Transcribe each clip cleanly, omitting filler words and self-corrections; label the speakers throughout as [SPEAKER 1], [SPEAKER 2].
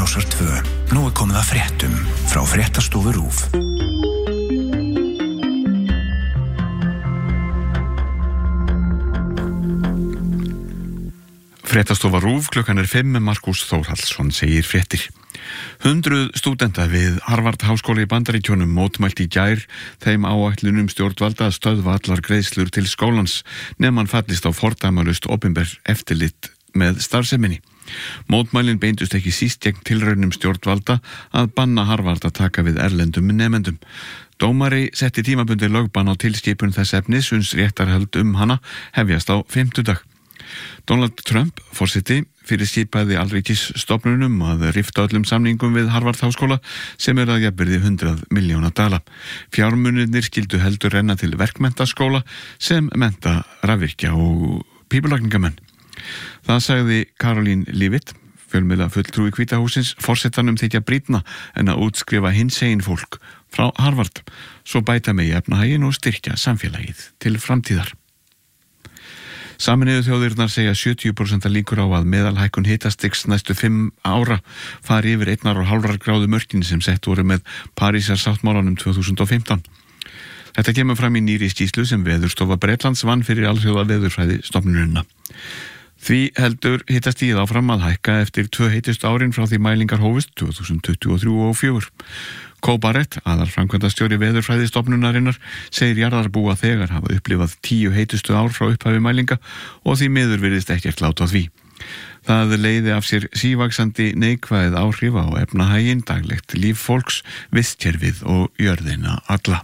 [SPEAKER 1] Rásar 2. Nú komið að fréttum frá Fréttastofu RÚV.
[SPEAKER 2] Fréttastofa RÚV, klukkan 5, Markús Þórhallsson segir fréttir. 100 stúdenta við Harvard háskóla í Bandaríkjunum mótmælt í gær þeim áætlunum stjórnvalda að stöðva allar greiðslur til skólans nema hann fallist á fordæmalaust opinber eftirlit með starfseminni. Mótmælin beindust ekki síst gegn tilraunum stjórnvalda að banna Harvard að taka við erlendum nemendum. Dómari setti tímabundið lögbann á tilskipun þess efnis uns réttarhöld hana hefjast á fimmtudag. Donald Trump, forseti, fyrirskipaði alríkisstofnunum að rifta öllum samningum við Harvard háskóla sem að jafnvirði $100 milljóna. Fjármunirnir skyldu heldur renna til verkmenntaskóla sem mennta rafvirkja og pípulagningamenn. Það sagði Caroline Leavitt, fjölmiðla fulltrúi Hvíta hússins, forsetanum þykja brýnna en að útskrifa hinsegin fólk frá Harvard, svo bæta megi efnahaginn og styrkja samfélagið til framtíðar. Sameinuðu þjóðirnar segja 70% líkur á að meðalhækkun hitastigs næstu 5 ára fari yfir 1,5 gráðu mörkin sem sett voru með Parísarsáttmálanum 2015. Þetta kemur fram í nýrri skýrslu sem Veðurstofa Bretlands vann fyrir alþjóða veðurfræðistofnunina. Því heldur hitastigið áfram að hækka eftir 2 heitustu árin frá því mælingar hófust 2023 og 2024. Barrett, aðalframkvæmdastjóri veðurfræðistofnunarinnar, segir jarðarbúa þegar hafa upplifað 10 heitustu ár frá upphafi mælinga og því miður virðist ekkert lát á því. Það leiði af sér sívaxandi neikvæð áhrif á efnahaginn, daglegt líf fólks, vistkerfið og jörðina alla.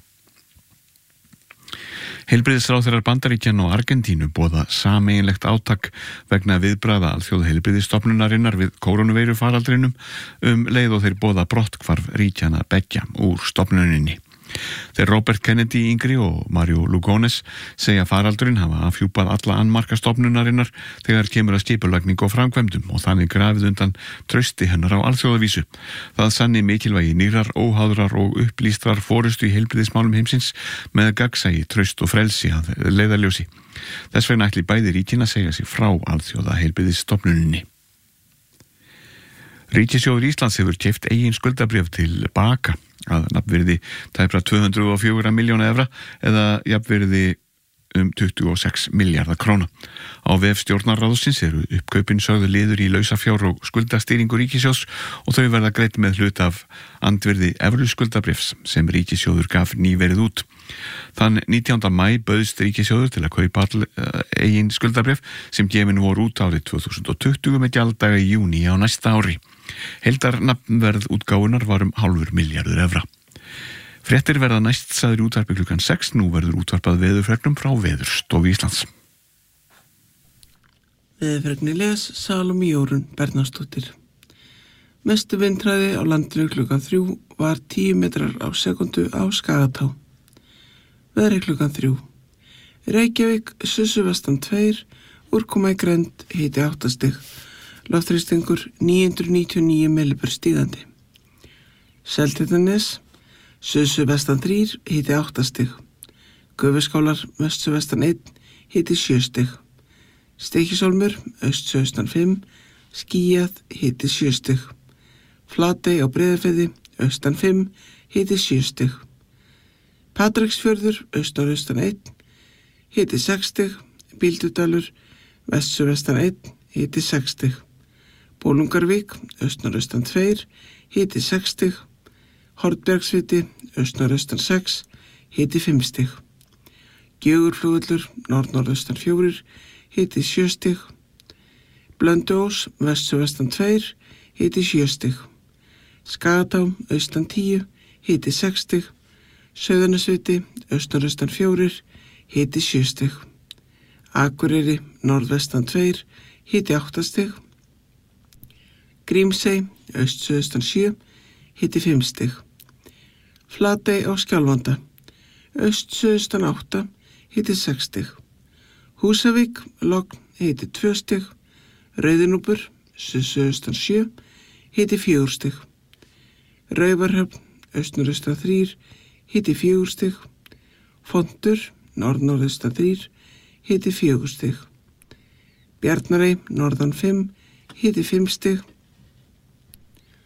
[SPEAKER 2] Heilbrigðisráðherrar Bandaríkjanna og Argentínu boða sameiginlegt átak vegna viðbragða alþjóðaheilbrigðisstofnunarinnar við kórónuveirufaraldrinum leið og þeir boða brotthvarf ríkjanna beggja úr stofnuninni. Þeir Robert Kennedy yngri og Mario Lugones segja faraldurinn hafa afhjúpað alla annmarka stofnunarinnar þegar kemur að skipulagningu og framkvæmdum og þannig grafið undan trausti hennar á alþjóðavísu. Það sanni mikilvægi nýrar, óháðrar og upplýstrar forystu í heilbrigðismálum heimsins með gagnsæi, traust og frelsi að leiðarljósi. Þess vegna ætli bæði ríkin að segja sig frá alþjóðaheilbrigðisstofnuninni. Ríkissjóður Íslands hefur keypt eigin skuldabréf til baka að nafnvirði tæpra 204 milljóna evra eða jafnvirði 26 milljarða króna. Á vef stjórnarráðsins eru uppkaupin sögðu liður í lausafjár og skuldastýringu ríkissjóðs og þau verða greidd með hlut af andvirði evruskuldabréfs sem ríkissjóður gaf nýverið út. Þann 19. maí bauðst ríkissjóður til að kaupa eigin skuldabréf sem gefin voru út árið 2020 með gjalddaga í júní á næsta ári. Heildarnafnverð útgáfunar var $0,5 milljarður evra. Fréttir verða næst sagðir í útvarpi klukkan 6, nú verður útvarpað veðurfregnum frá Veðurstofu Íslands.
[SPEAKER 3] Veðurfregni les Salóme Jórunn Bernharðsdóttir. Mestu vindhraði á landinu klukkan 3 var 10 metrar á sekundu á Skagatá. Veðri klukkan 3. Reykjavík, suðvestan 2, úrkoma í grennd, hiti 8 stig. Loftþrýstingur 999 millibur stígandi. Seltjarnarnes, suðvestan 3, hiti 8 stig. Gufuskálar, vestan 1, hiti 7 stig. Stykkishólmur, suðaustan 5, skýjað, hiti 7 stig. Flatey á Breiðafirði, austan 5, hiti 7 stig. Patreksfjörður, austan 1, hiti 6 stig. Bíldudalur, vestan 1, hiti 6 stig. Bolungarvík, austan 2, hiti 6 stig. Hornbjargsviti, austan 6, hiti 5 stig. Gjögurflugvöllur, norðaustan 4, hiti 7 stig. Blönduós, vestan 2, hiti 7 stig. Skagatá, austan 10, hiti 6 stig. Sauðanesviti, austan 4, hiti 7 stig. Akureyri, norðvestan 2, hiti 8 stig. Grímsey, austan 7, hiti 5 stig. Flatey á Skjálfanda, austan 8, hiti 6 stig. Húsavík, logn, hiti 2 stig. Rauðinúpur, austan 7, hiti 4 stig. Raufarhöfn, austan 3, hiti 4 stig. Fontur, norðaustan 3, hiti 4 stig. Bjarnarey, norðan 5, hiti 5 stig.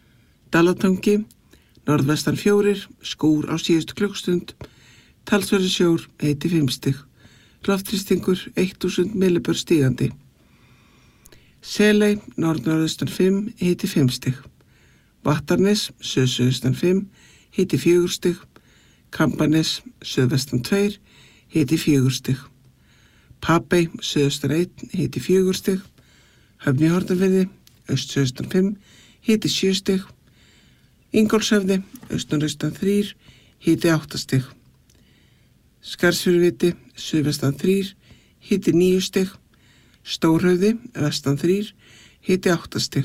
[SPEAKER 3] Dalatangi, norðvestan 4, skúr á síðustu klukkstund, talsverður sjór, hiti 5 stig, loftþrýstingur 1000 millibör stígandi. Seley, norðnorðaustan 5, hiti 5 stig, Vattarnes, suðsuðaustan 5, hiti 4 stig, Kambanes, suðvestan 2, hiti 4 stig, Papey, suðaustan 1, hiti 4 stig, Höfn í Hornafirði, austsuðaustan 5, hiti 7 stig, Ingólfshöfði, austan 3, hiti 8 stig, Skarðsfjörðuviti, suðvestan 3, hiti 9 stig, Stórhöfði, vestan 3, hiti 8 stig.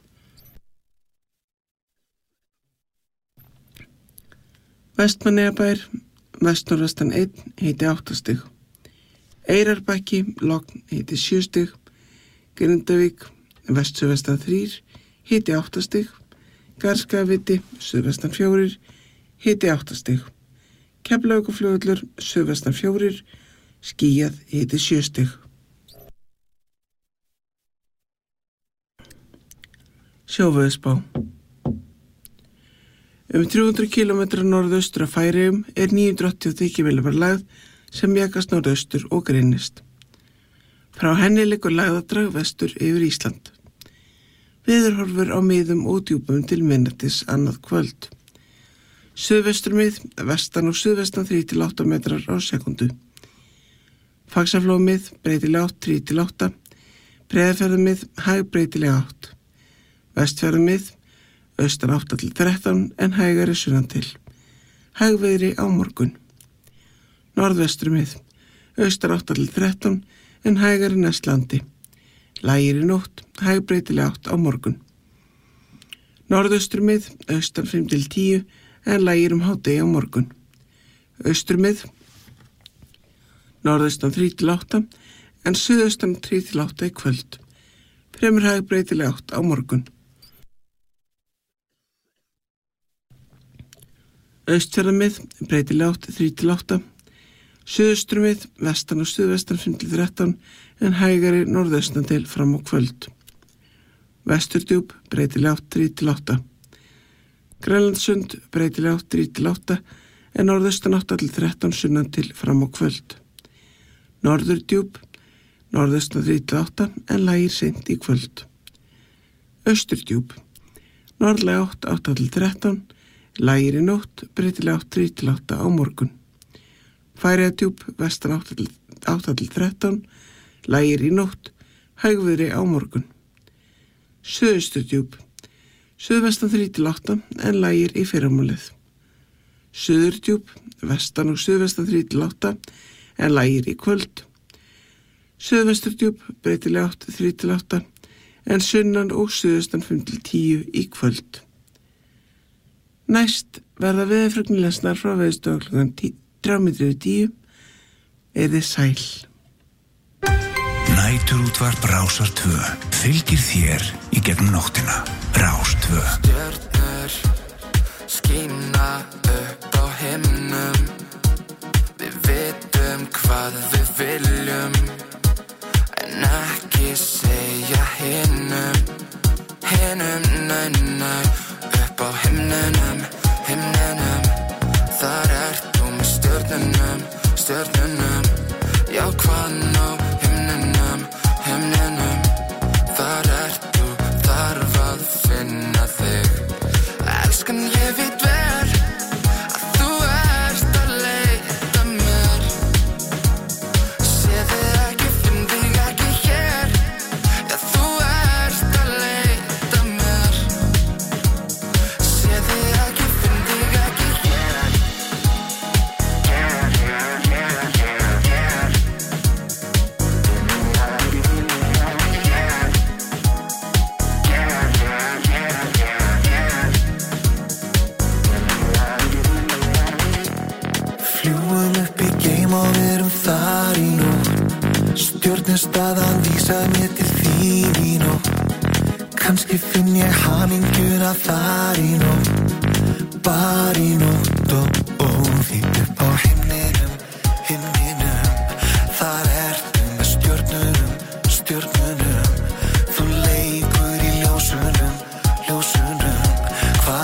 [SPEAKER 3] Vestmannaeyjabær, vestnorðvestan 1, hiti 8 stig. Eyrarbakki, logn, hiti 7 stig. Grindavík, vestsuðvestan 3, hiti 8 stig. Garðskagaviti, suðvestan 4, hiti 8 stig. Keflavíkurflugvöllur, suðvestan 4, skýjað, hiti 7 stig. Sjóveðurspá. 300 km norðaustur af Færeyjum 983 millimetrar lægð sem mjakast norðaustur og greinist. Frá henni liggur lægðadrag vestur yfir Ísland. Veðurhorfur á miðum og djúpum til miðnættis annað kvöld. Suðvesturmið, vestan og suðvestan 3-8 metrar á sekundu. Faxaflómið, breytileg átt 3-8. Breiðafjarðarmið, hæg breytileg átt. Vestfjarðarmið, austan 8-13 en hægari sunnan til. Hægviðri á morgun. Norðvesturmið, austan 8-13 en hægari næst landi. Lægir í nótt, hæg breytileg átt á morgun. Norðausturmið, austan 5-10 en lægir hádegi á morgun. Austurmið, norðaustan 3-8 en suðaustan 3-8 í kvöld. Fremur hæg breytileg átt á morgun. Austfjarðarmið, breytileg átt 3-8. Suðausturmið, vestan og suðvestan 5-13 en hægari norðaustan til fram á kvöld. Vesturdjúp, breytileg átt 3-8. Grænlandssund, breytileg átt 3-8 en norðaustan 8-13 sunnan til fram á kvöld. Norðurdjúp, norðaustan 3-8 en lægir seint í kvöld. Austurdjúp, norðlæg átt 8-13, lægir í nótt, breytileg átt 3-8 á morgun. Færeyjadjúp, vestan 8-13, lægir í nótt, hægviðri á morgun. Suðausturdjúp, suðvestan 3-8 en lægir í fyrramálið. Suðurdjúp, vestan og suðvestan 3-8 en lægir í kvöld. Suðvesturdjúp, breytileg átt 3-8 en sunnan og suðaustan 5-10 í kvöld. Næst verða veðurfregnir lesnar frá Veðurstofu klukkan 3:10. Þið sæl.
[SPEAKER 1] Næturútvarp Rásar 2 fylgir þér í gegnum nóttina. Rás 2.
[SPEAKER 4] Stjörnur skína upp á himnum. Við vitum hvað við viljum en ekki segja hinum, nei, upp á himnunum, þar ert þú með stjörnunum, já hvað ná himnunum, þar ert þú, þarf að finna þig. Elskan, ég veit vel að þú ert að leita mér, sé þig ekki, finn þig ekki hér, já þú ert að leita mér, sé þig ekki, finn þig ekki hér.
[SPEAKER 5] Fljúum upp í geim og við erum þar í nótt. Stjörnustaðan vísar mér til þín í nótt. Kannski finn ég hamingjuna þar í nótt, bara í nótt og því upp á himninum, þar ertu með stjörnunum, þú leikur í ljósunum, hvað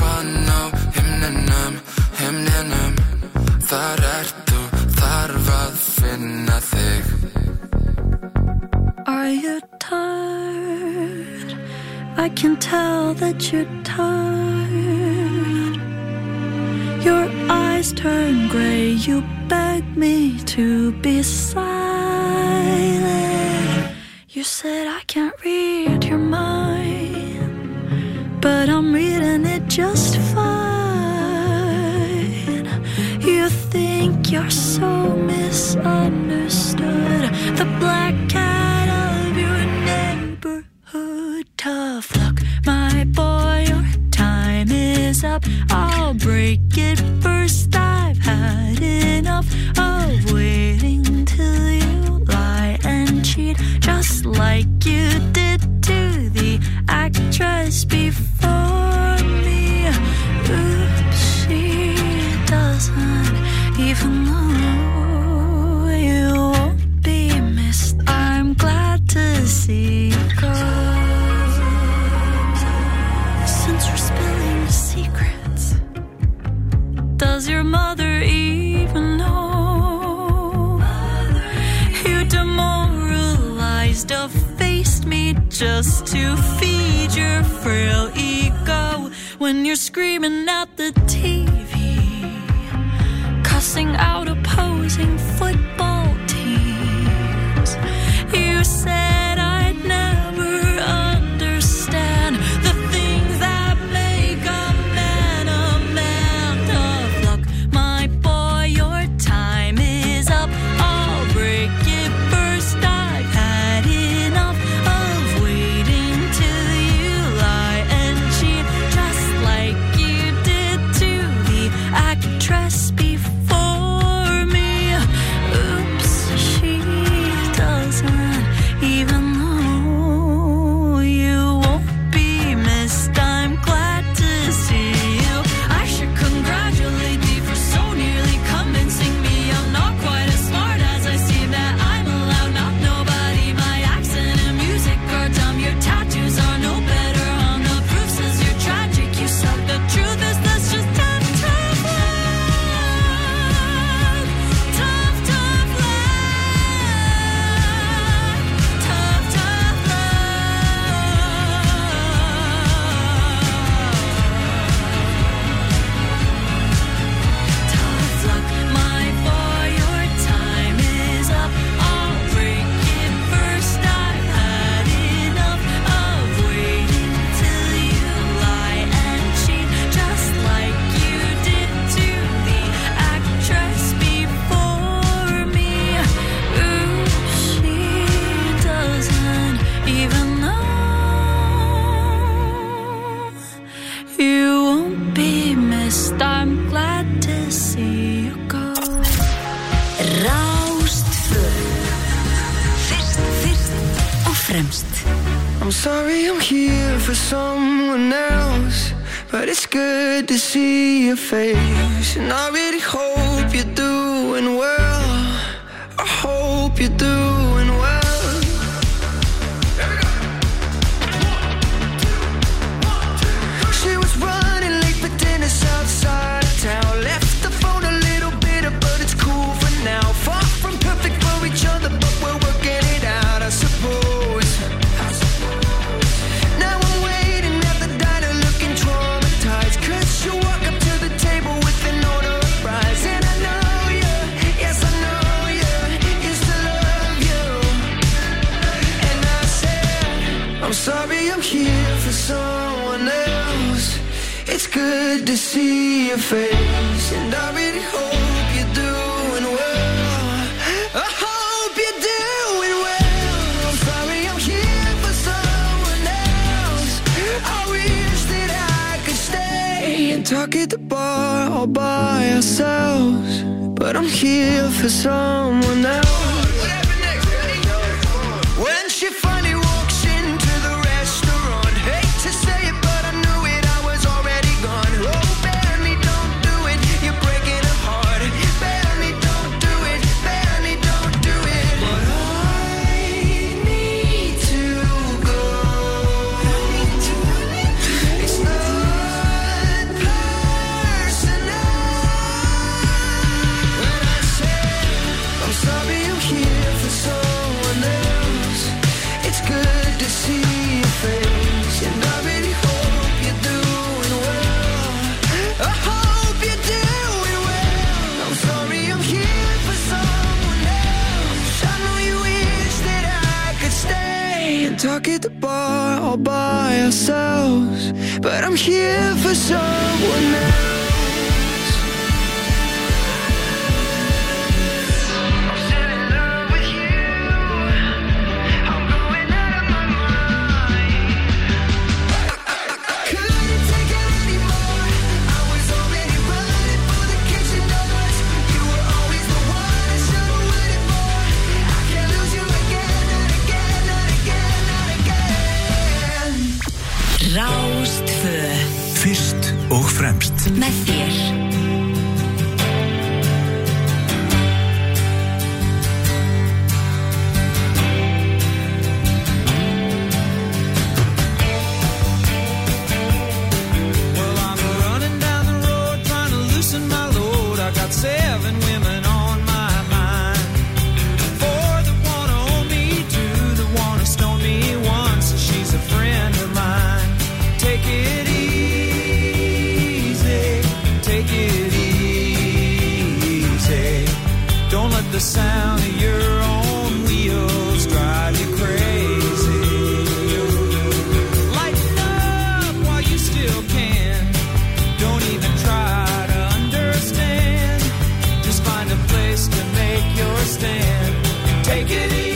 [SPEAKER 4] ofan á himninum þar ert þú, þarf að finna þig.
[SPEAKER 6] Are you tired? I can tell that you're tired. Your eyes turn gray, you beg me to be silent. You said I can't read your mind, but I'm reading it just fine. You think you're so misunderstood, the black cat of your neighborhood. Tough luck, my boy, your time is up. I'll break it first. I've had enough of waiting till you lie and cheat, just like you did to the actress before me. Oops, she doesn't even know you won't be missed. I'm glad to see you go. Since we're spilling the secrets, does your mother even know? You demoralized, effaced me just to feed your frail ego. When you're screaming at the TV, cussing out opposing football teams, you said I'd never understand the things that make a man a man. Tough luck, my boy, your time is up. I'll break it first. I've had enough of waiting till you lie and cheat, just like you did to the actress before me. Oops, she doesn't even know you won't be missed. I'm glad to see you. I should congratulate thee for so nearly convincing me I'm not quite as smart as I seem, that I'm allowed, not nobody. My accent and music are dumb. Your tattoos are no better on the proof says you're tragic. You suck. The truth is that's just tough love. Tough love. Tough luck, my boy, your time is up. I'll break it first. I've had enough of waiting till you lie and cheat, just like you did to the actress before me. Ooh, she doesn't even know you won't be missed. I'm glad to see you go.
[SPEAKER 7] Rástfö. Fyrst og fremst.
[SPEAKER 5] I'm sorry I'm here for someone else, but it's good to see your face. And I really hope you're doing well. I hope you're doing well. She was running late for dinner outside of town. Left the phone a little bitter, but it's cool for now. Far from perfect for each other, but we're working it out, I suppose. Now I'm waiting at the diner looking traumatized, 'cause you walk up to the table with an order of fries. And I know you, yes I know you, used to love you. And I said, I'm sorry I'm here for someone else. It's good to see your face, and I really hope you're doing well. I hope you're doing well. I'm sorry I'm here for someone else. I wish that I could stay and talk at the bar all by ourselves, but I'm here for someone else. When she finally walks into the restaurant, hate to say it, but I knew it, I was already gone. Oh, Benny, don't do it, you're breaking a heart. Benny, don't do it, Benny, don't do it. But I need to go. It's not
[SPEAKER 8] back at the bar all by ourselves, but I'm here for someone else.
[SPEAKER 7] Rástfö.
[SPEAKER 1] Fyrst og fremst.
[SPEAKER 7] Með þér.
[SPEAKER 9] Well, I'm running down the road trying to loosen my load. I got 7 women on my mind. 4 that wanna own me, 2 that wanna stone me once. She's a friend of mine. Take it easy, take it easy. Don't let the sound of your own wheels drive you crazy. Lighten up while you still can. Don't even try to understand. Just find a place to make your stand. Take it easy.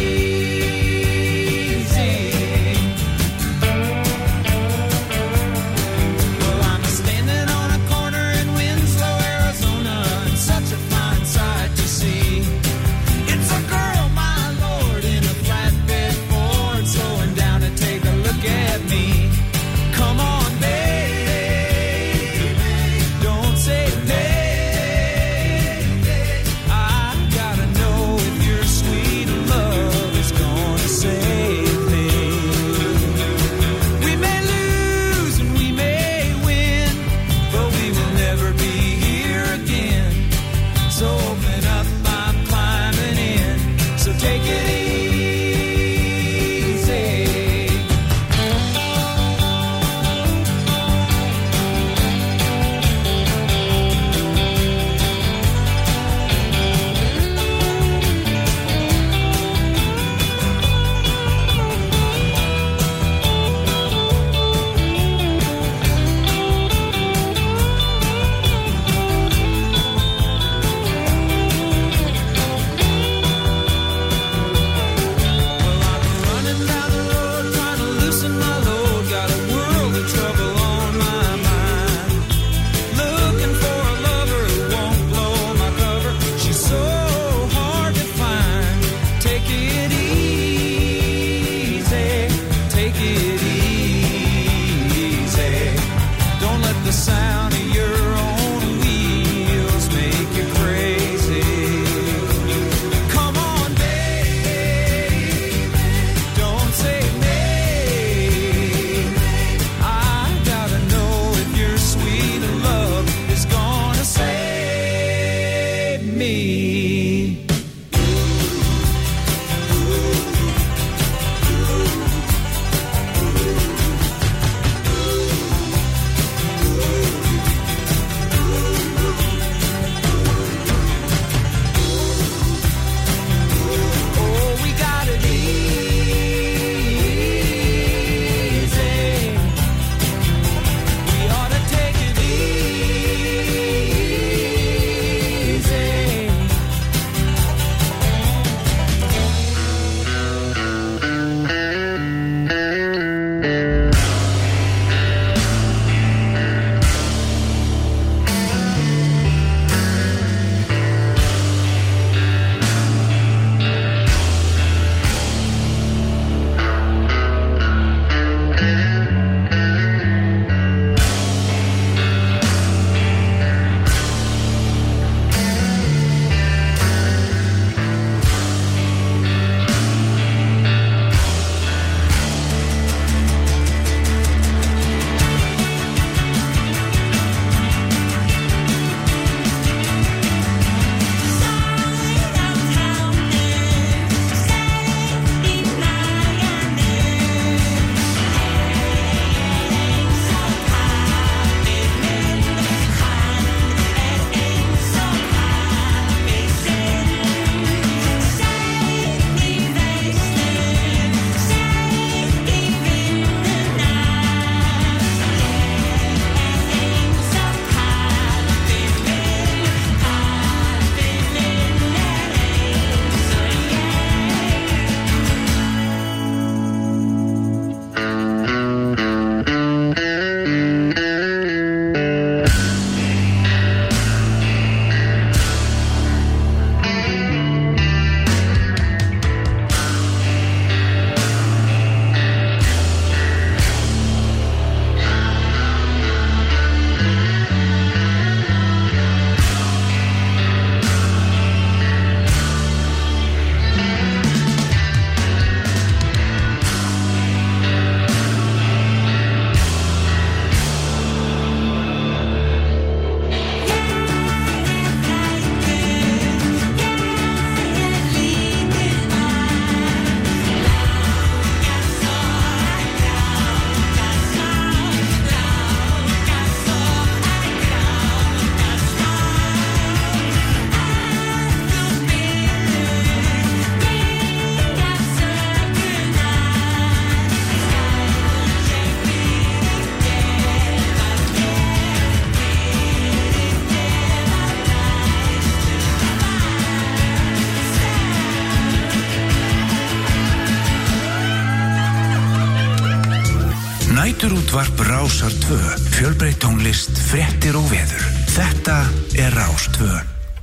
[SPEAKER 1] Næturútvarp Rásar 2. Fjölbreytt tónlist, fréttir og veður. Þetta Rás 2.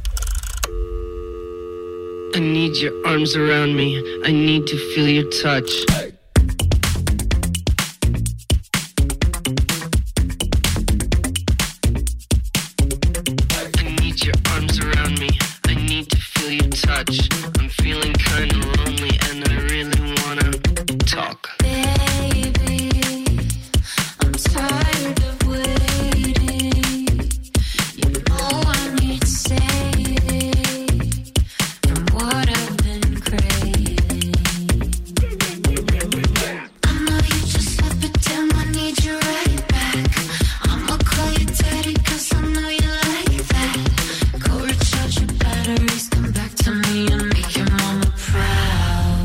[SPEAKER 10] I need your arms around me. I need to feel your touch. I need your arms around me. I need to feel your touch. I'm feeling kind of lonely and I really wanna talk.
[SPEAKER 6] Tired of waiting. You know I need saving from what I've been craving. I know you just left, but damn, I need you right back. I'ma call you daddy, 'cause I know you like that. Go recharge your batteries, come back to me and make your mama proud.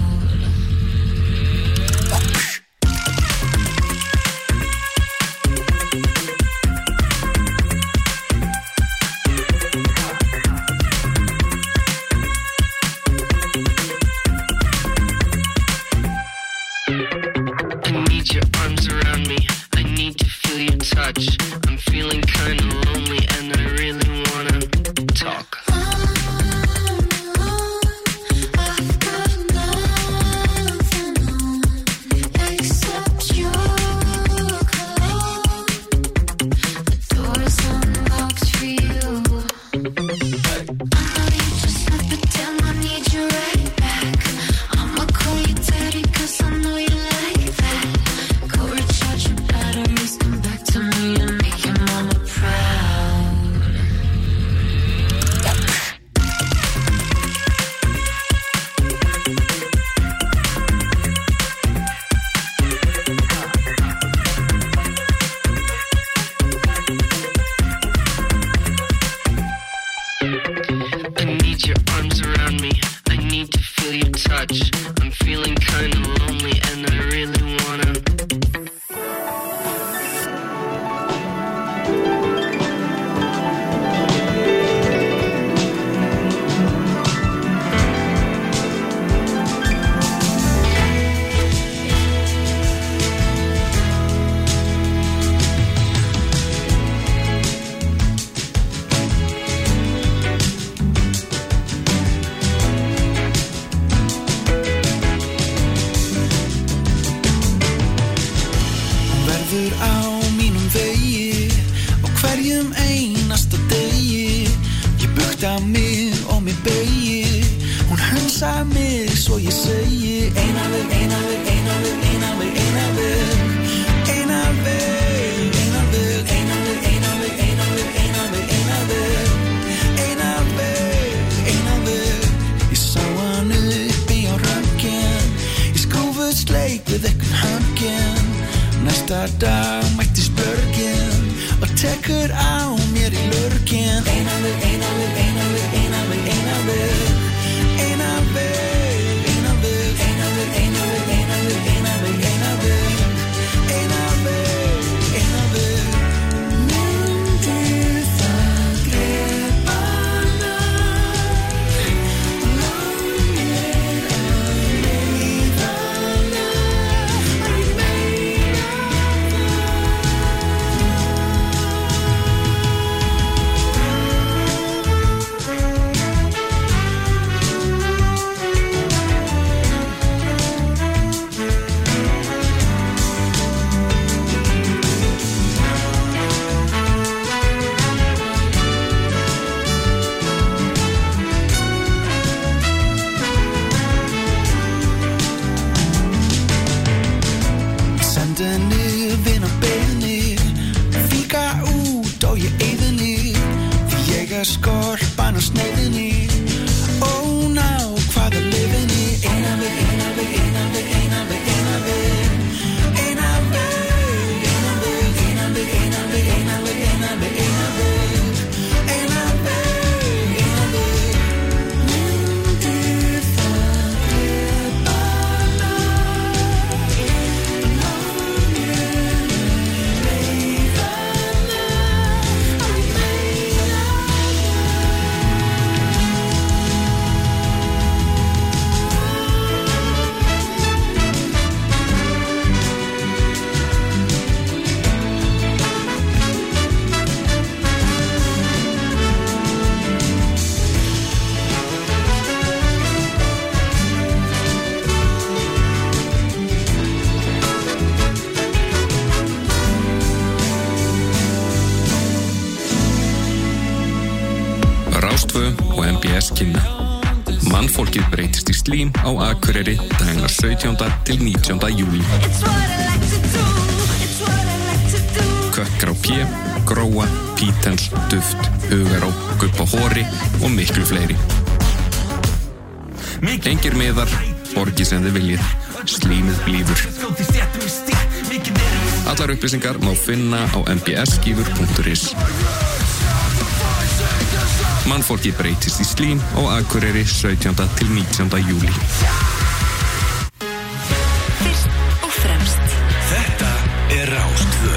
[SPEAKER 10] Touch. I'm feeling kind of lonely and I really wanna talk.
[SPEAKER 6] I've got nothing on except your cologne. The door's unlocked for you. I know you just left, but damn, I need you right back. I'ma call you daddy, 'cause I know you like that. Go recharge your batteries, come back to me and make your mama proud.
[SPEAKER 10] I need your arms around me. I need to feel your touch. I'm feeling kind of lonely and I really wanna.
[SPEAKER 5] Verður á mínum vegi á hverjum einasta degi. Ég bukta mig og mig begi. Hún hunsa mig svo ég segi eina veg, eina veg, eina veg, eina veg, eina veg. Eina veg, eina veg, eina veg, eina veg, eina veg, eina veg, eina veg. Eina veg, eina veg. Ég sá hann uppi á röngin. Ég skrúfuð sleik við einhvern höngin. Næsta dag mætti spörgin og tekur á mér í lurgin. Eina veg, eina veg, eina veg, eina veg, eina veg. Eina veg, eina veg, eina veg, eina veg, eina veg, eina veg, eina veg. Eina veg, eina veg. Myndi það grepa mig, lán mér að leiða mig, að ég meina sendinni vina beiðni, fíka út og ég eyðinni, því ég skorpan á sneiðinni. Ó ná, hvað lifinni. Eina veg, eina veg, eina veg, eina veg, eina veg. Eina veg, eina veg, eina veg, eina veg, eina veg, eina veg, eina veg. Eina veg, eina veg. Myndi það grepa mig, lán mér leiða mig, að ég meina það.
[SPEAKER 11] Rástvö og MBS kynna. Mannfólkið breytist í slím á Akureyri dagana 17. til 19. júlí. Kökkar á P, Gróa, Pítens, Duft, Hugaró, Gubba Hóri og miklu fleiri. Engir miðar, borgið sem þið viljið, slímið blífur. Allar upplýsingar má finna á mbsskífur.is. Mannfólkið breytist í slím á Akureyri 17. til 19. júlí.
[SPEAKER 7] Fyrst og fremst.
[SPEAKER 1] Þetta Rástvö.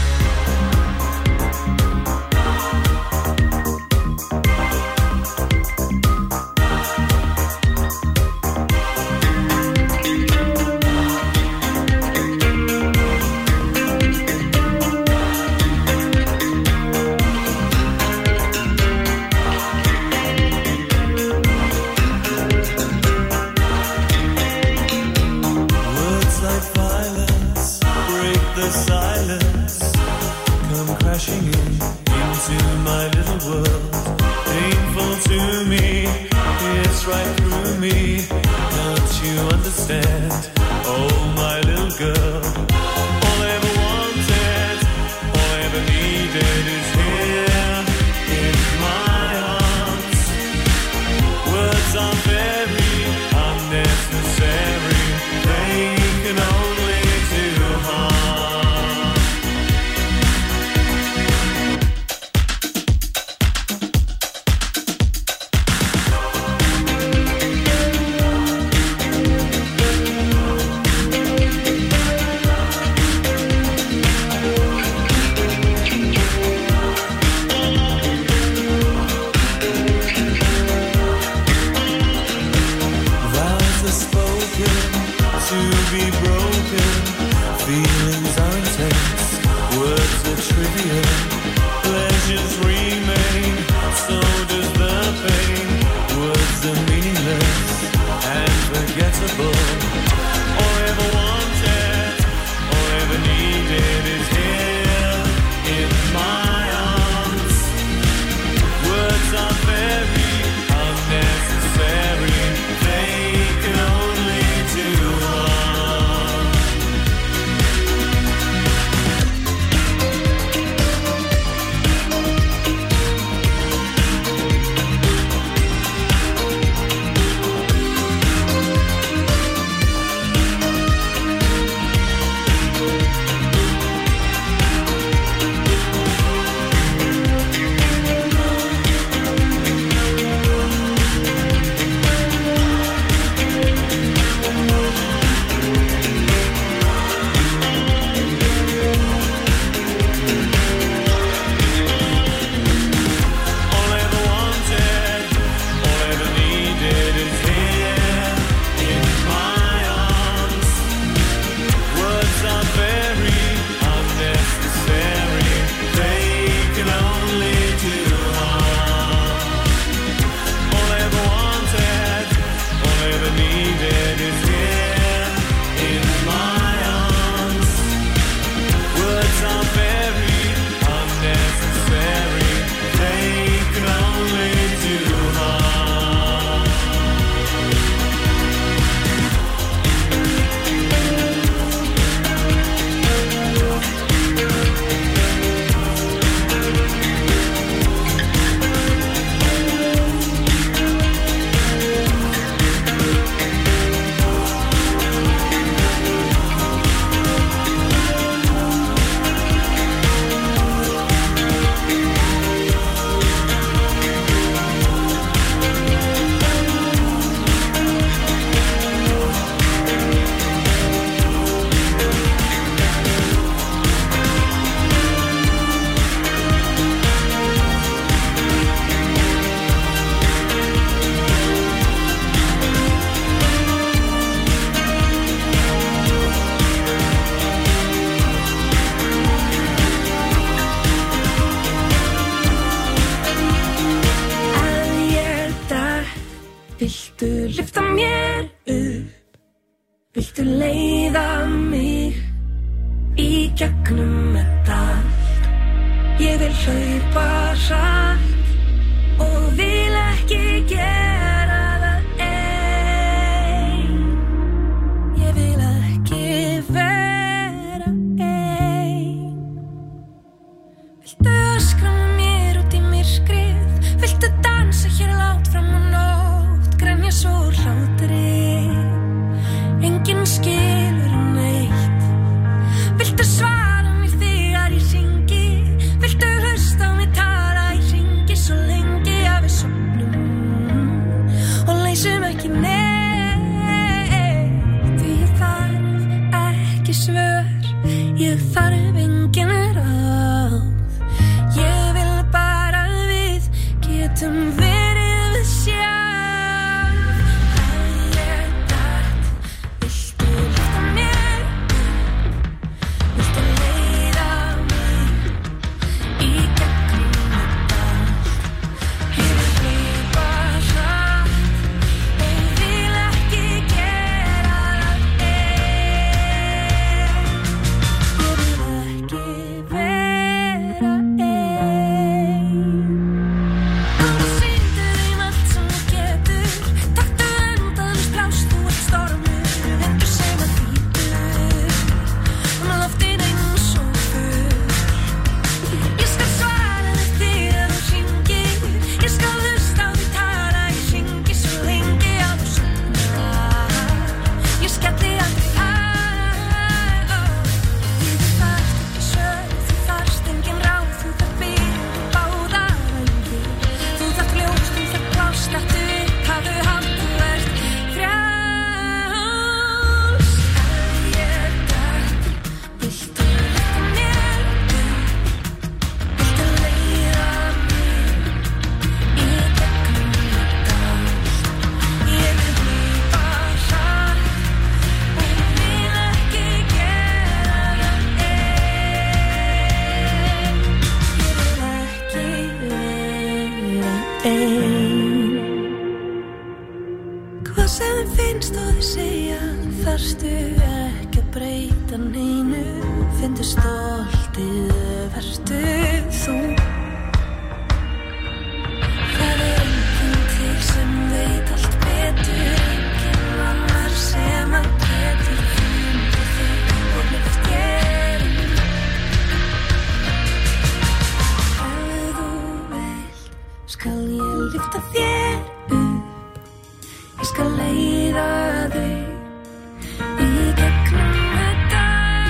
[SPEAKER 12] Viltu leiða mig í gegnum þetta? Ég vil hlaupa hratt og vil ein. Hvað sem þið finnst og þið segja, þarftu ekki að breyta neinu. Fyndu stoltið, vertu þú. Það enginn til sem veit allt betur, enginn annar sem að getur fundið þig og lyft þér upp. Ef þú vilt, skal ég lyfta þér upp. Ég skal leiða þig í gegnum þetta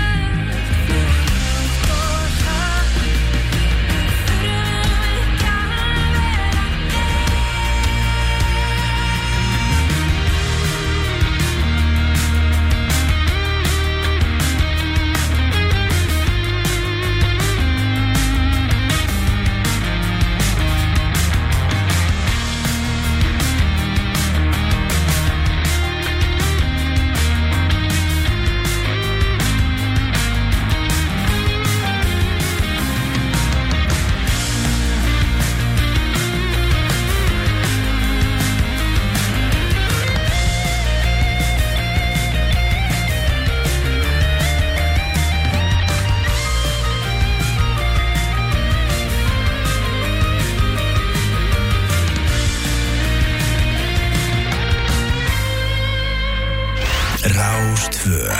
[SPEAKER 12] flutt og hratt. Við þurfum ekki að vera
[SPEAKER 1] Rástvö.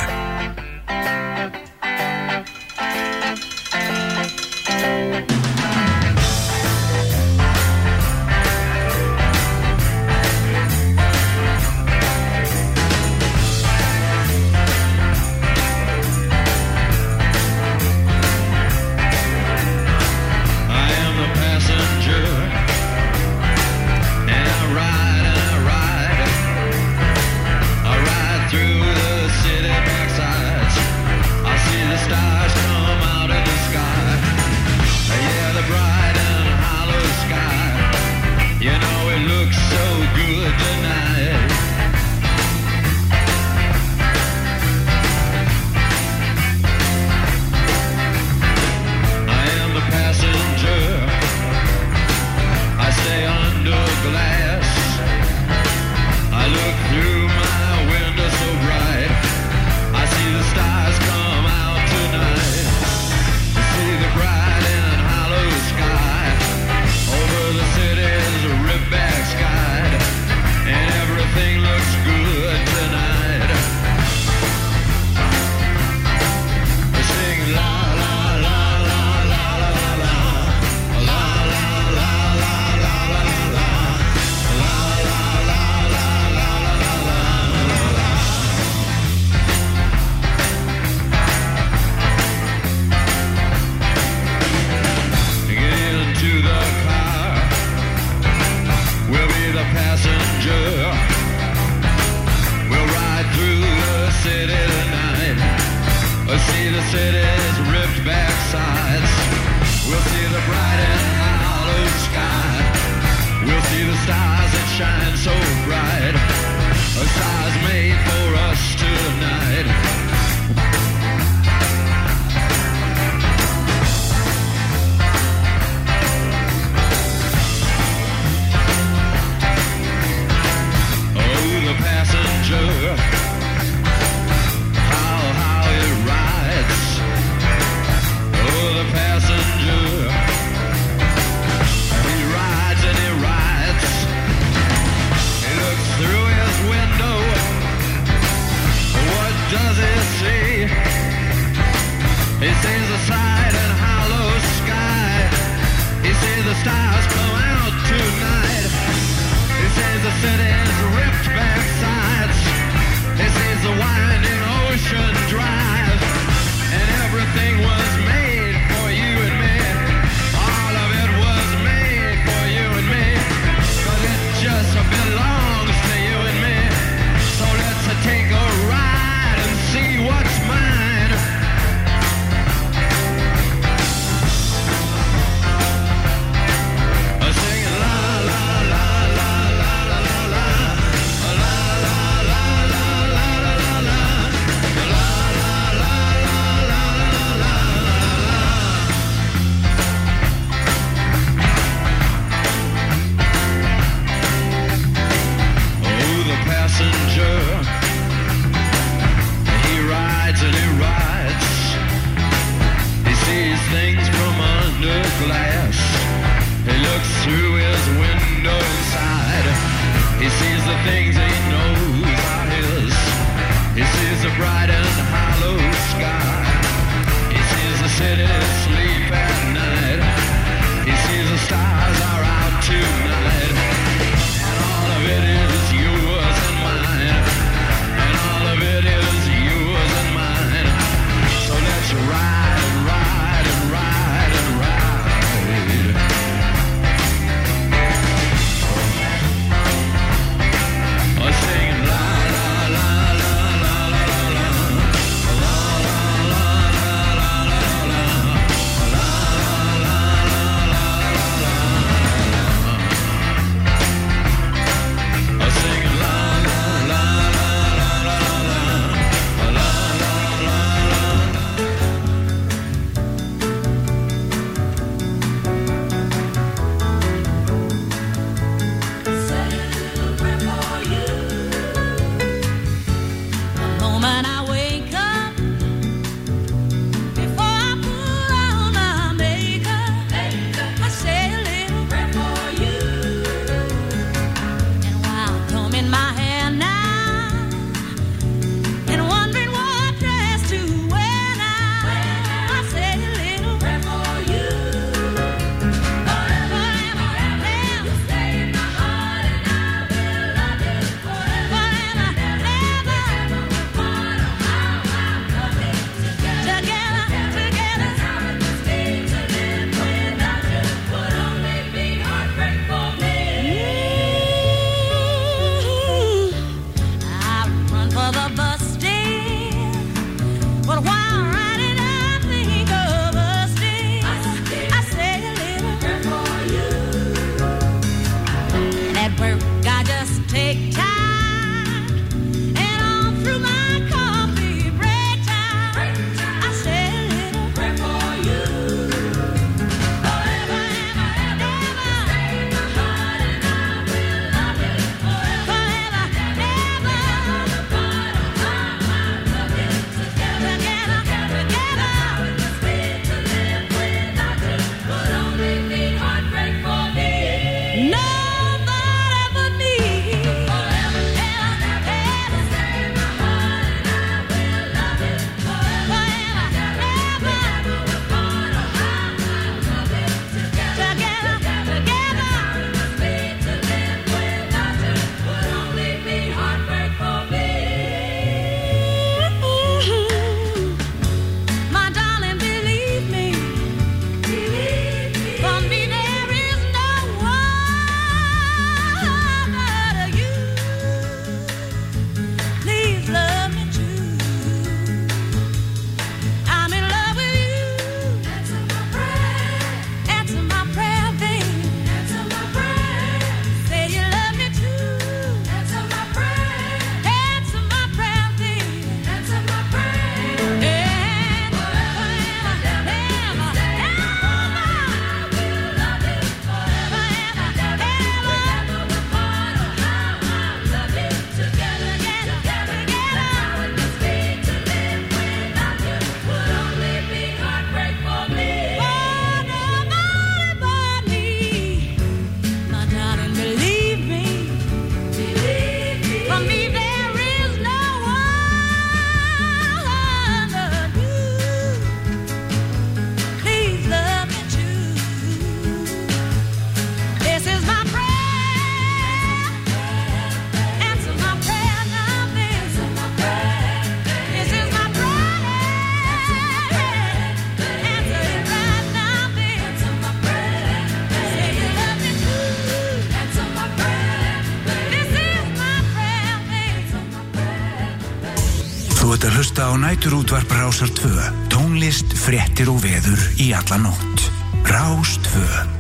[SPEAKER 1] ert að hlusta á næturútvarp Rásar 2. Tónlist, fréttir og veður í alla nótt. Rás 2.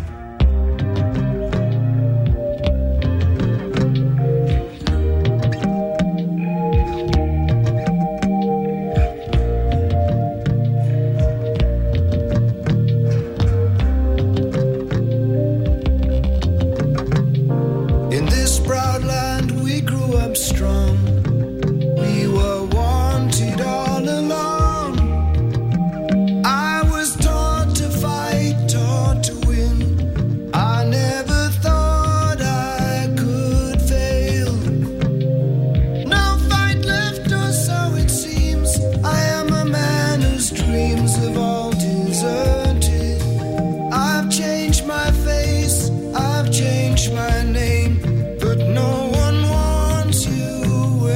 [SPEAKER 8] I've changed my name, but no one wants you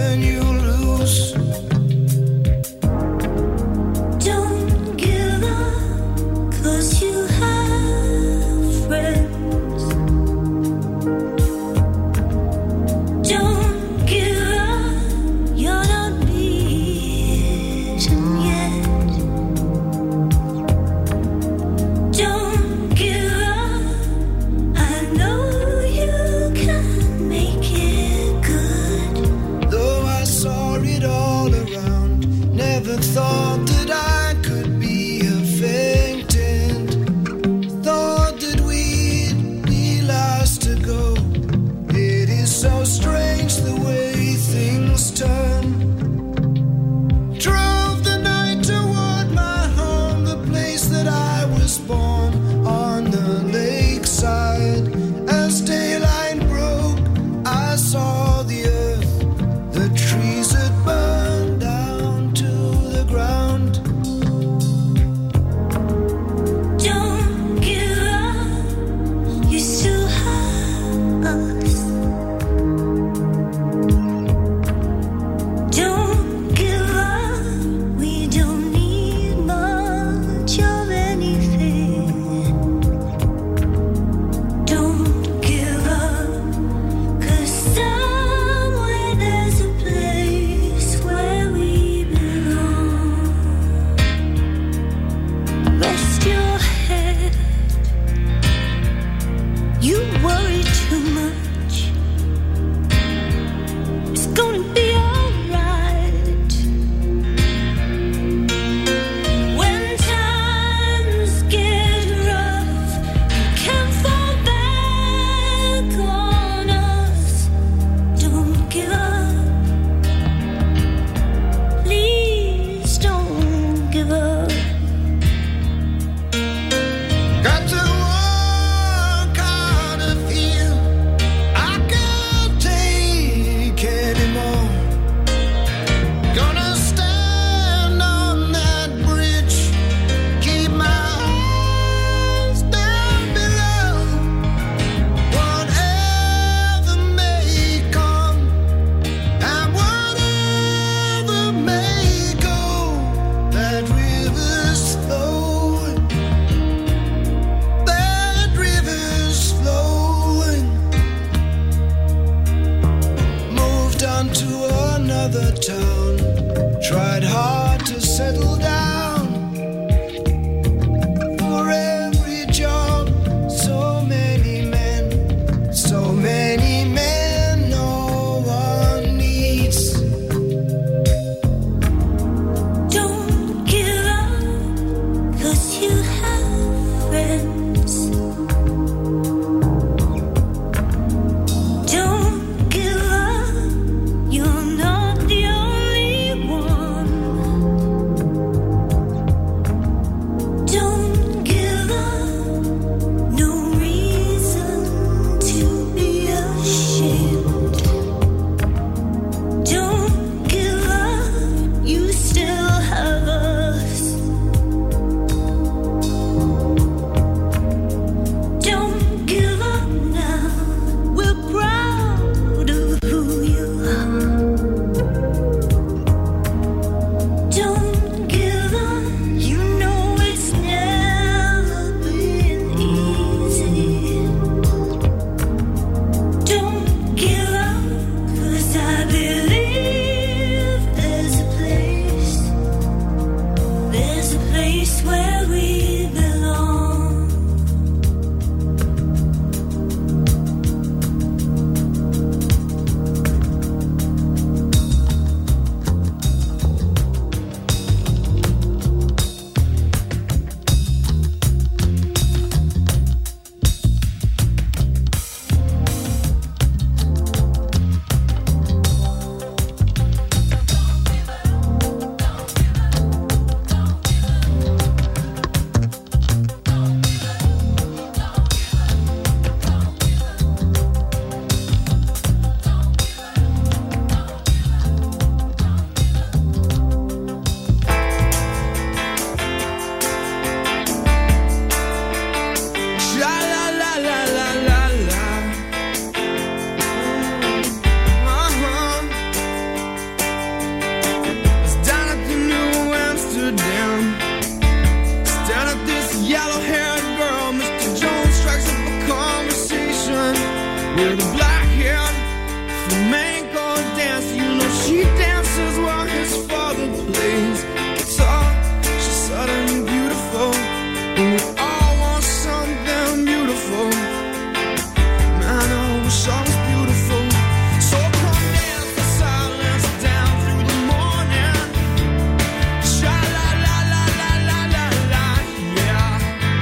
[SPEAKER 9] with a black hair flamenco dance. You know she dances while his father plays guitar. She's suddenly beautiful, and we all want something beautiful. Man, I wish I was beautiful. So come dance the silence down through the morning. Sha la la la la la la la, yeah.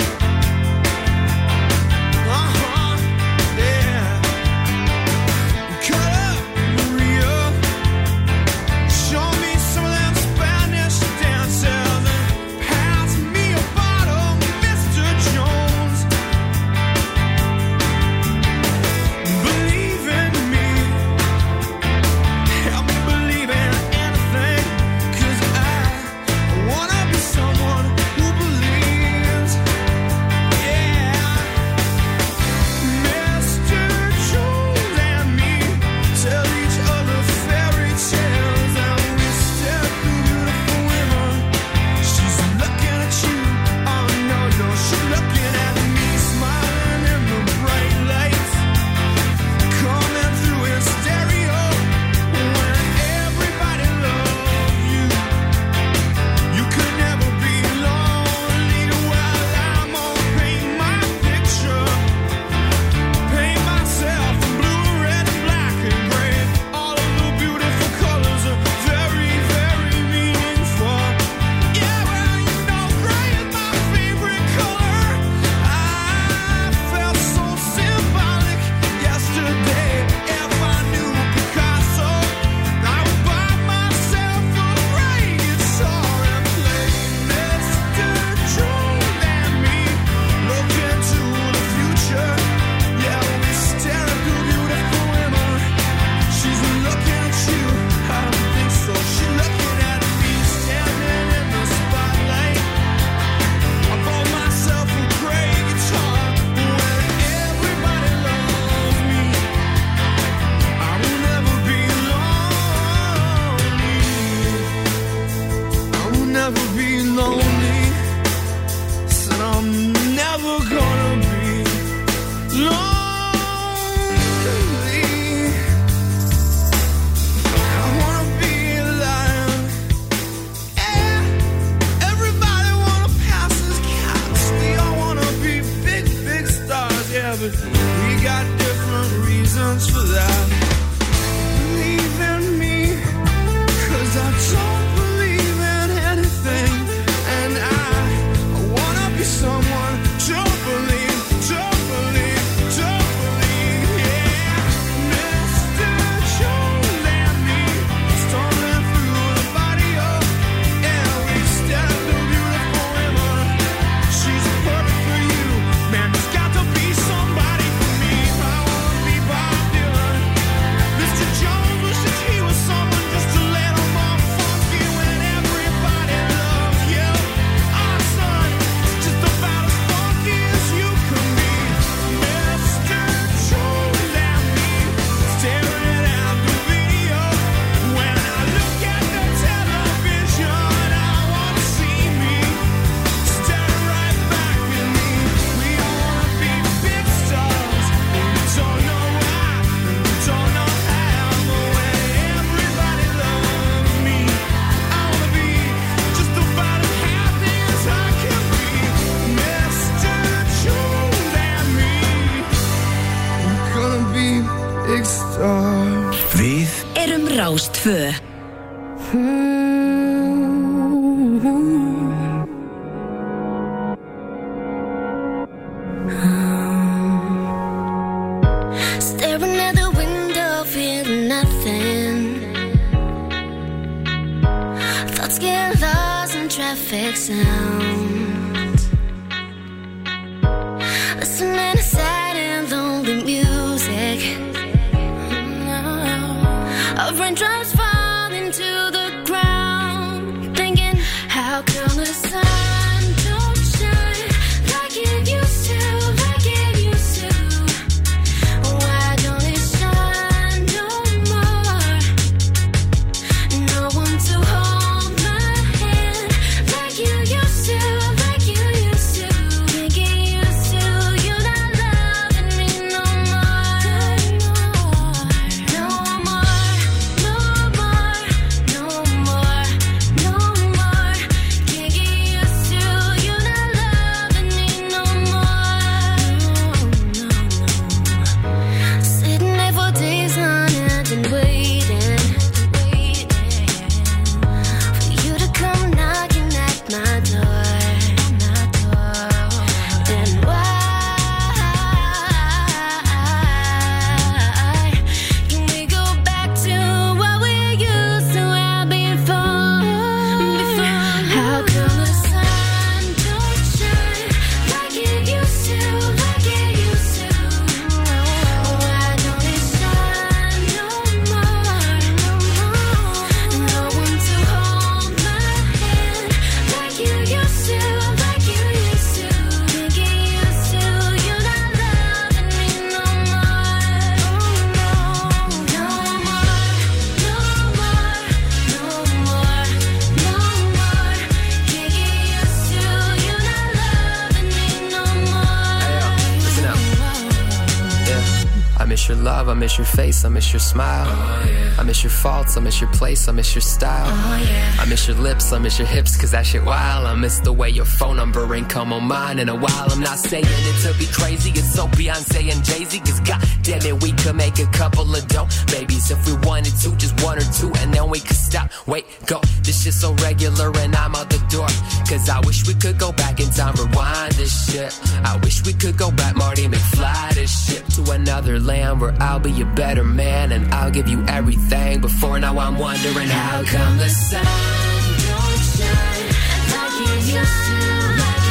[SPEAKER 9] Yeah. Cut up Maria, show me some of them Spanish dances, and pass me a bottle, Mr. Jones. Believe in me, help me believe in anything, 'cause I wanna be someone who believes. Yeah. Mr. Jones and me tell each other fairy tales, and we stare through beautiful women. She's looking at you, oh no, no, she's looking at me, smiling in the bright lights, coming through in stereo. When everybody loves you, you could never be lonely. Well, I'm gonna paint my picture, paint myself in blue, red, black, and gray. All of the beautiful colors are very, very meaningful. Yeah, well, you know gray is my favorite color. I felt so symbolic yesterday. If I knew Picasso, I would buy myself a gray guitar and play Mr. Jones and me. Look into the future. Yeah, we stare at the beautiful women. She's looking at you, I don't think so. She's looking at me, standing in the spotlight. I bought myself a gray guitar. When everybody loves me, I will never be lonely. I will never be lonely. Said I'm never gonna be lonely. I wanna be alive. Yeah. Everybody wanna pass as cats. We all wanna be big, big stars. Yeah, but we got different reasons for that. Believe in me, 'cause I don't believe in anything, and I wanna be someone to believe, yeah. Mr. Jones and me, storming through the barrio. Yeah, we stare at the beautiful women. She's perfect for you, man. There's got to be somebody for me. I wanna be Bob Dylan. Mr. Jones wishes he was someone just to let him off funky when everybody loves you. Our son is just about as funky as you can be. Mr. Jones and me, staring at the video. When I look at the television, I wanna see me staring right back at me. We all wanna be big stars, and we don't know why, and we don't know how. But when everybody loves me, I wanna be just about as happy as I can be. Mr. Jones and me, we're gonna be big stars.
[SPEAKER 1] Við
[SPEAKER 7] Erum Rástvö.
[SPEAKER 12] Staring at the window, feeling nothing. Thoughts get lost in traffic sounds. Listening to sad and lonely music. Of raindrops falling to the ground. Thinking, how come the sun don't shine like it used to, like it used to? Why don't it shine no more? No one to hold my hand like you used to, like you used to. Can't get used to you not loving me no more.
[SPEAKER 13] miss your love, I miss your face, I miss your smile. I miss your faults, I miss your place, I miss your style. I miss your lips, I miss your hips, cause that shit wild. I miss the way your phone number ain't come on mine in a while. I'm not saying it to be crazy, it's so Beyonce and Jay-Z, cause god damn it, we could make a couple of dope babies if we wanted to, just one or two, and then we could stop, wait, go. This shit's so regular and I'm out the door, cause I wish we could go back in time, rewind this shit. I wish we could go back, Marty McFly this shit, to another land where I'll be a better man and I'll give you everything. Before now I'm wondering how come the sun don't shine like it used to.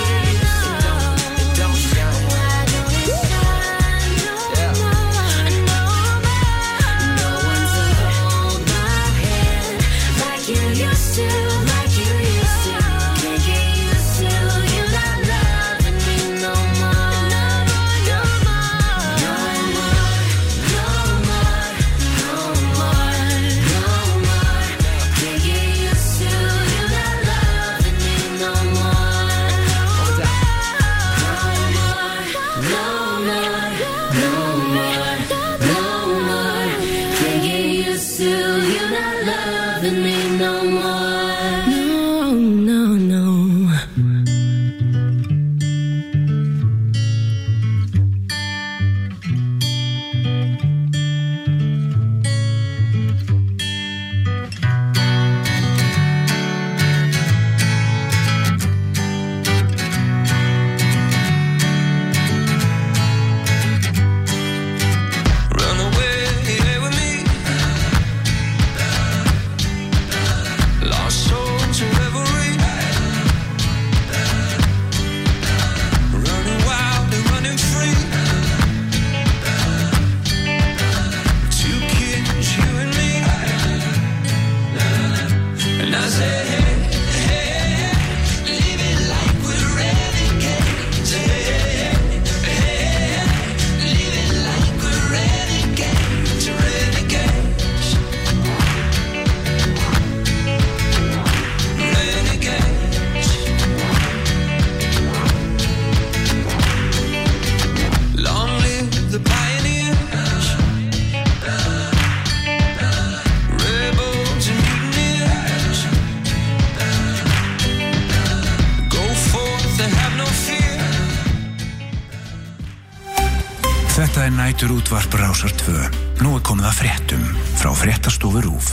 [SPEAKER 1] Þetta nætur útvarp Rásar 2. Nú komið að fréttum frá fréttastofu RÚV.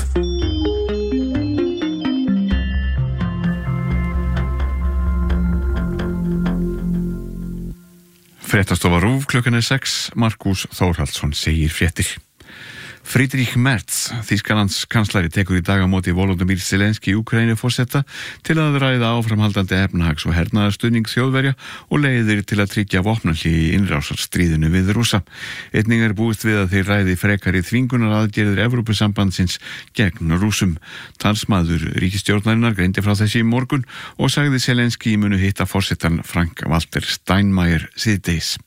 [SPEAKER 2] Fréttastofa RÚV, klukkan 6, Markus Þórhallsson segir fréttir. Friedrich Merz, Þýskalands kanslari, tekur í dag á móti Volodymyr Zelenský Úkraínuforseta til að ræða áframhaldandi efnahags- og hernaðarstuðning Þjóðverja og leiðir til að tryggja vopnahlé í innrásarstríðinu við Rússa. Einnig búist við að þeir ræði frekari þvingunaraðgerðir Evrópusambandsins gegn Rússum. Talsmaður ríkisstjórnarinnar greindi frá þessi í morgun og sagði Zelenský munu hitta forsetan Frank-Walter Steinmeier síðdegis.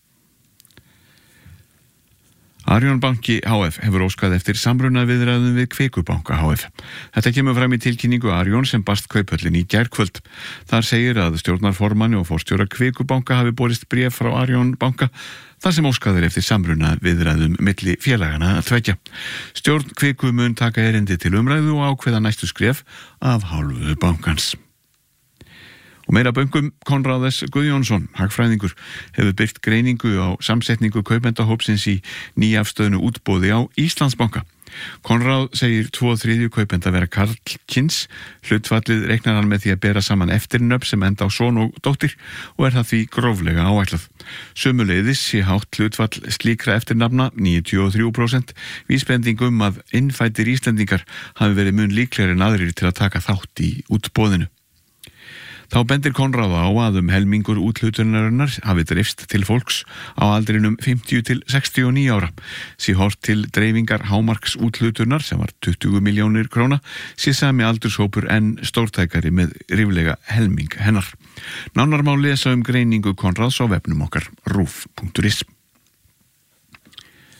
[SPEAKER 2] Arion banki HF hefur óskað eftir samrunaviðræðum við Kvikubanka HF. Þetta kemur fram í tilkynningu Arion sem barst Kauphöllin í gærkvöld. Þar segir að stjórnarformanni og forstjóra Kvikubanka hafi borist bréf frá Arion banka þar sem óskaður eftir samrunaviðræðum milli félagana tveggja. Stjórn Kviku mun taka erindi til umræðu og ákveða næstu skref af hálfu bankans. Og meira bönkum, Konráð S. Guðjónsson, hagfræðingur, hefur birt greiningu á samsetningu kaupendahópsins í nýafstöðnu útboði á Íslandsbanka. Konráð segir 2/3 kaupenda vera karlkyns, hlutfallið reiknar hann með því að bera saman eftirnöfn sem enda á son og dóttir og það því gróflega áætlað. Sömuleiðis sé hátt hlutfall slíkra eftirnafna 93%, vísbending að innfæddir Íslendingar hafi verið mun líklegri en aðrir til að taka þátt í útboðinu. Þá bendir Konráð á að helmingur úthlutunarinnar hafi dreifst til fólks á aldrinum 50 til 69 ára. Sé horft til dreifingar hámarks úthlutunar sem var 20 milljónir króna, sé sami aldurshópur en stórtækari með ríflega helming hennar. Nánar má lesa greiningu Konráðs á vefnum okkar rúv.is.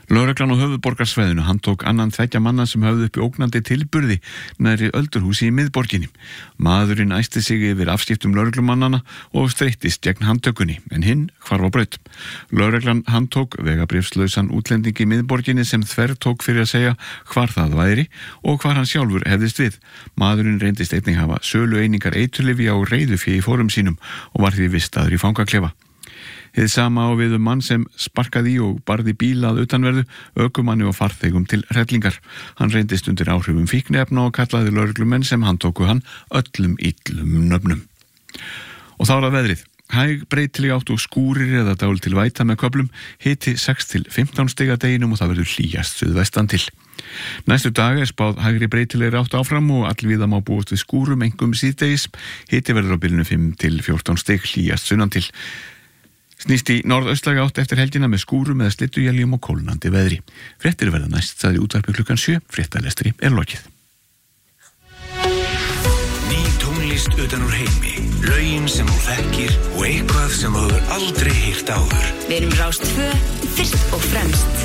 [SPEAKER 2] Lögreglan á höfuðborgarsvæðinu handtók annan 2 manna sem höfðu uppi ógnandi tilburði nærri öldurhúsi í miðborginni. Maðurinn æsti sig yfir afskiptum lögreglumannana og streittist gegn handtökunni, en hinn hvarf á braut. Lögreglan handtók vegabréfslausan útlending í miðborginni sem þvertók fyrir að segja hvar það væri og hvar hann sjálfur hefðist við. Maðurinn reyndist einnig hafa sölu einingar eiturlyfja og reiðufé í fórum sínum og var því vistaður í fangaklefa. Hið sama á við mann sem sparkaði í og barði bíl að utanverðu, ökumanni og farþegum til hrellingar. Hann reyndist undir áhrifum fíkniefna og kallaði lögreglumenn sem handtóku hann öllum illum nöfnum. Og þá er það veðrið. Hæg breytileg átt og skúrir eða dálítil væta með köflum, hiti 6 til 15 stig að deginum og það verður hlýjast suðvestan til. Næstu dag er spáð hægri breytilegri átt áfram og allvíða má búast við skúrum einkum síðdegis. Hiti verður á bilinu 5 til 14 stig, hlýjast sunnan til. Snýst í norðaustlæga átt eftir helgina með skúrum eða slydduéljum og kólnandi veðri. Fréttir verða næst sagði í útvarpi klukkan 7. Fréttalestri er lokið.
[SPEAKER 1] Ný tónlist utan úr heimi, lögin sem þú þekkir og eitthvað sem þú hefur aldrei heyrt áður.
[SPEAKER 7] Við erum Rás 2, fyrst og fremst.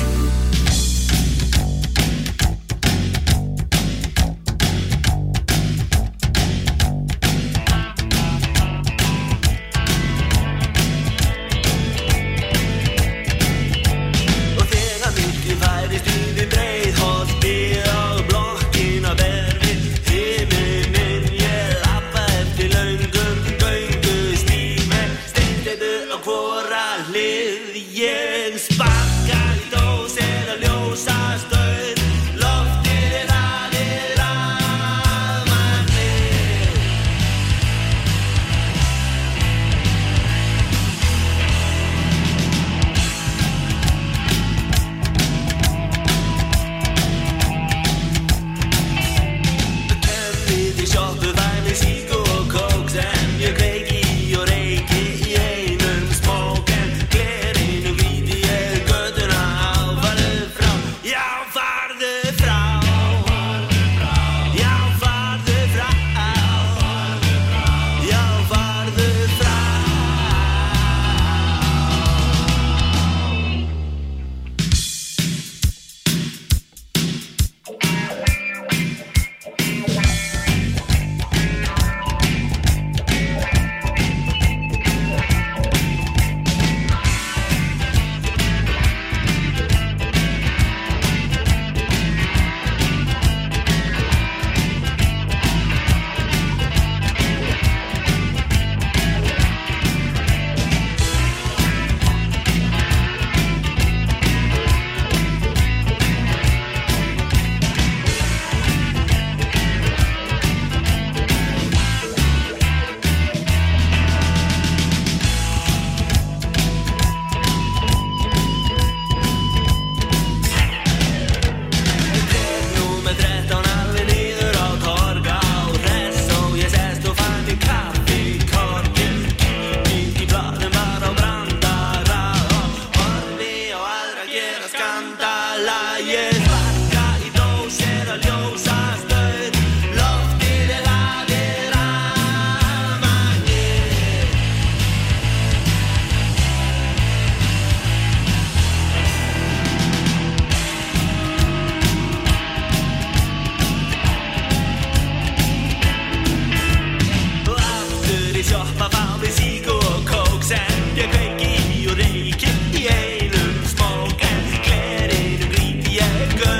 [SPEAKER 14] Good.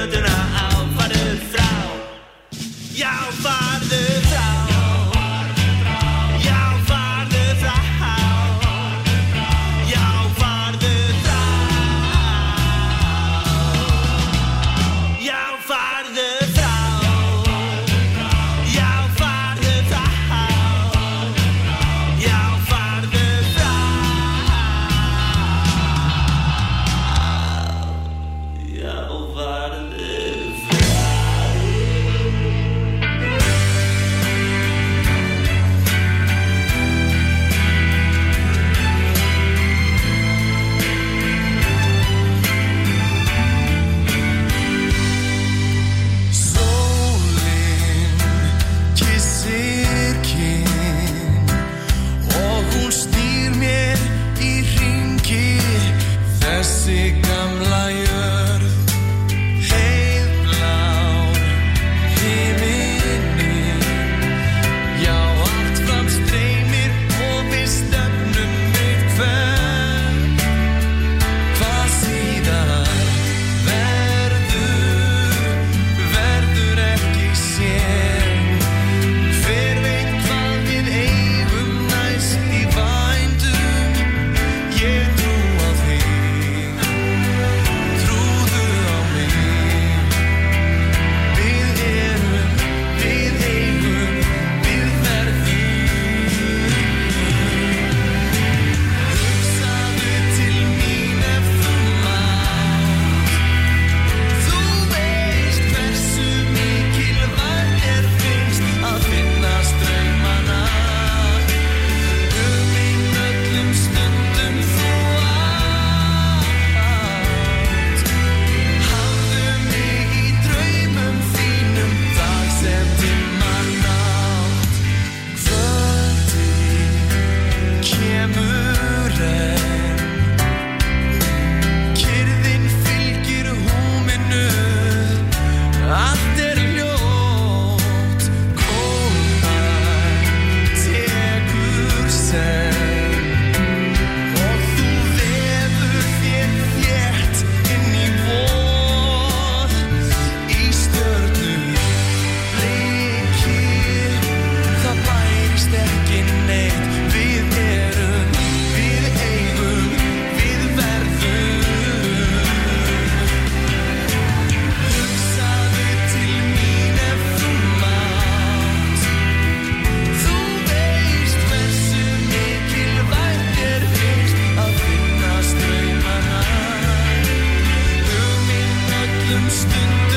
[SPEAKER 9] stundum